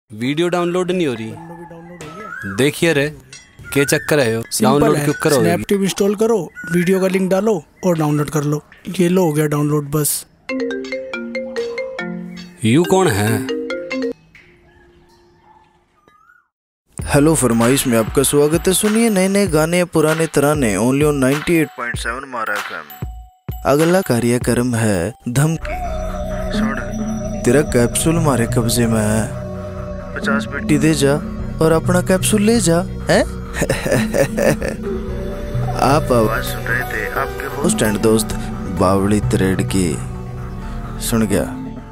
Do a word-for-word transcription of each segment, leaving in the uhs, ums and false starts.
Video download नहीं हो रही। भी डाउनलोड हो गया। देखिए रे क्या चक्कर है, डाउनलोड क्यों करो? स्नैपटिप इंस्टॉल करो, वीडियो का लिंक डालो और डाउनलोड कर लो। ये लो हो गया डाउनलोड बस। यू कौन है? हेलो फरमाइश में आपका स्वागत है। सुनिए नए नए गाने पुराने तराने ओनली ऑन अट्ठानवे पॉइंट सात मारा एफएम। अगला कार्यक्रम है धमकी। सुन तेरा कैप्सूल हमारे कब्जे में है, पचास पेटी दे जा और अपना कैप्सूल ले जा है। आप आवाज सुन रहे थे आपके होस्ट एंड दोस्त बावली तरेड़ की। सुन गया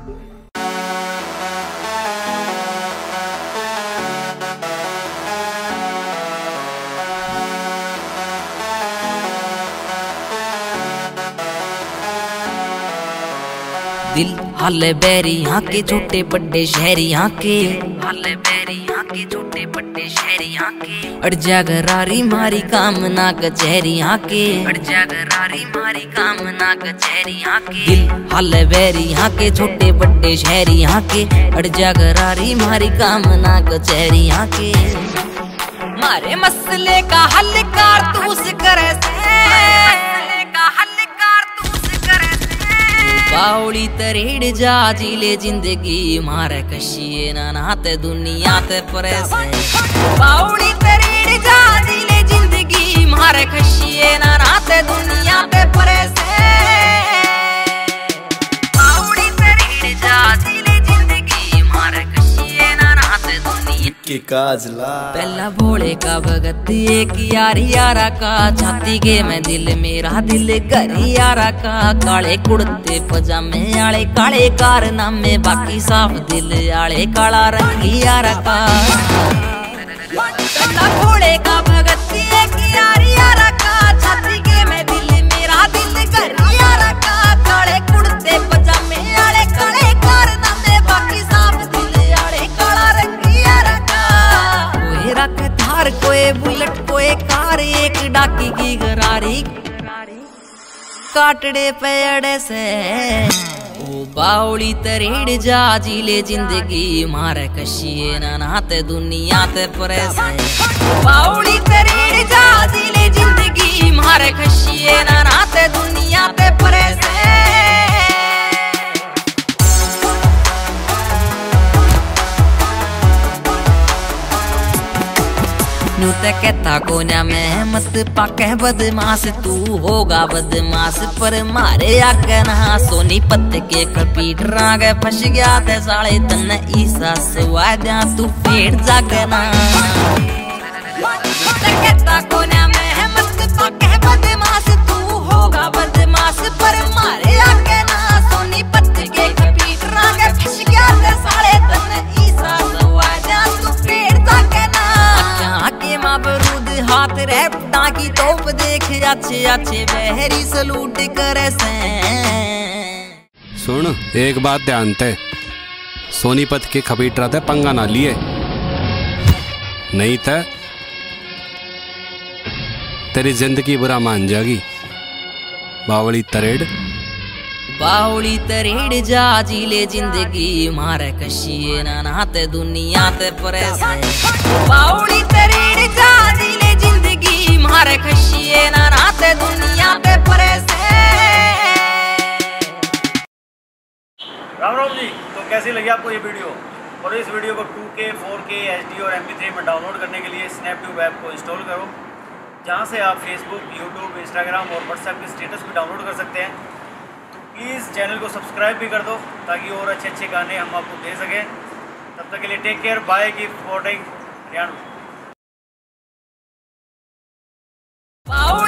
दिल हाले बैरी यहाँ के छोटे बड़े शहरी यहाँ के हाले बैरी यहाँ के छोटे बड़े शहरी यहाँ के अड़ जा गरारी मारी काम ना कचहरी यहाँ के अड़ जा गरारी मारी काम ना कचहरी यहाँ के दिल हाले बैरी यहाँ के छोटे बड़े शहरी यहाँ के अड़ जा गरारी मारी काम ना कचहरी यहाँ के मारे मसले का हल कारतूस करे से बावली तरेड़ जा जिले जिंदगी मारे कशिए ना नाते दुनिया ते परेश बावली तरेड़ जा जिले जिंदगी मारे कशिए ना नाते दुनिया ते परेश बावली तरेड़ जा जिले जिंदगी मारे कशिए ना नाते दुनिया के काजला। पहला भोले का भगत एक यारी यारा का छाती के में दिल मेरा दिल करी यारा का काले कुड़ते पजामे आले काले कारनामे बाकी साफ दिल आले काला रंगी यारा का पहला भोले का भगत एक यारी यारा का छाती के में दिल मेरा दिल करी यारा का काले कुड़ते पजामे आले काले कारनामे बाकी साफ दिल आले काला रंगी यारा रख थार कोई बुलेट कोई कार एक डाकी की गरारी काटड़े पेड़े से ओ बावली तरेड़ जा जिले जिंदगी मारे कशिए ना नाते दुनिया ते परेश बावली तरेड़ जा जिले जिंदगी मारे कशिए ना नाते दुनिया ते परेश नू ते कहता कोन्या में मत पाके बदमाश तू होगा बदमाश पर मारे आके ना सोनी पत्ते के कपीट रागे फंस गया ते साले तन्ने ईसा सवाद्या तू पेट जागना ते कहता कोन्या में मत पाके बदमाश तू होगा बदमाश पर मारे आके ना सोनी पत्ते के कपीट रागे फंस गया ते साले तन्ने ईसा सवाद्या तू पेट जागना आके माबरूद हाथ रैपटा की तोप देख अच्छे अच्छे बहरी सलूट करे से। सुन एक बात ध्यान ते, सोनीपत के खपीट रहा था पंगा ना लिए नहीं था तेरी जिंदगी बुरा मान जाएगी। बावली तरेड़ बावली तरेड़ जा जिले जिंदगी मारे कशिए ना नाते दुनिया ते परेश बावली तरेड़ जा जिले जिंदगी मारे कशिए ना नाते दुनिया ते परेश। राम राम जी, तो कैसी लगी आपको ये वीडियो? और इस वीडियो को to K, four K, H D और एम पी थ्री में डाउनलोड करने के लिए स्नैपट्यूब ऐप को इंस्टॉल करो, जहाँ से आप फेसबुक, यूट्यूब, इंस्टाग्राम और व्हाट्सएप के स्टेटस भी डाउनलोड कर सकते हैं। प्लीज़ चैनल को सब्सक्राइब भी कर दो ताकि और अच्छे अच्छे गाने हम आपको दे सकें। तब तक के लिए take care, bye, keep supporting Riyan.